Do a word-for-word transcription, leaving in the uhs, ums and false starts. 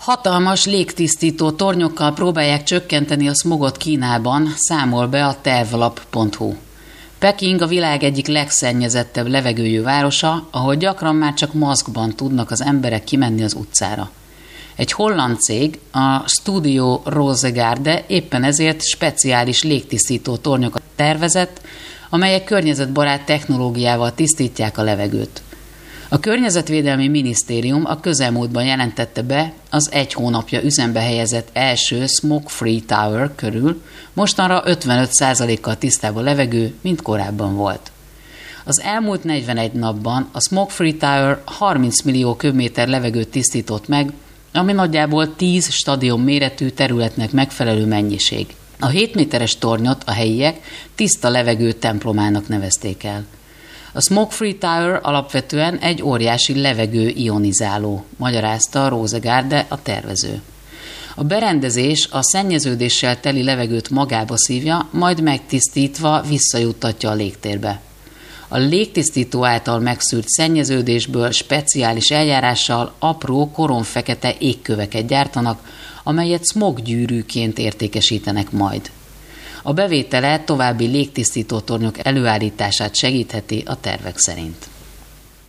Hatalmas légtisztító tornyokkal próbálják csökkenteni a szmogot Kínában, számol be a tervlap pont hu. Peking a világ egyik legszennyezettebb levegőjű városa, ahol gyakran már csak maszkban tudnak az emberek kimenni az utcára. Egy holland cég, a Studio Rosegarde éppen ezért speciális légtisztító tornyokat tervezett, amelyek környezetbarát technológiával tisztítják a levegőt. A Környezetvédelmi Minisztérium a közelmúltban jelentette be az egy hónapja üzembe helyezett első Smoke-Free Tower körül, mostanra ötvenöt százalékkal tisztább a levegő, mint korábban volt. Az elmúlt negyvenegy napban a Smoke-Free Tower harminc millió köbméter levegőt tisztított meg, ami nagyjából tíz stadion méretű területnek megfelelő mennyiség. A hét méteres tornyot a helyiek tiszta levegő templomának nevezték el. A Smoke-Free Tower alapvetően egy óriási levegő ionizáló, magyarázta a Rosegarde, a tervező. A berendezés a szennyeződéssel teli levegőt magába szívja, majd megtisztítva visszajuttatja a légtérbe. A légtisztító által megszűrt szennyeződésből speciális eljárással apró koronfekete égköveket gyártanak, amelyet smoggyűrűként értékesítenek majd. A bevétele további légtisztító tornyok előállítását segítheti a tervek szerint.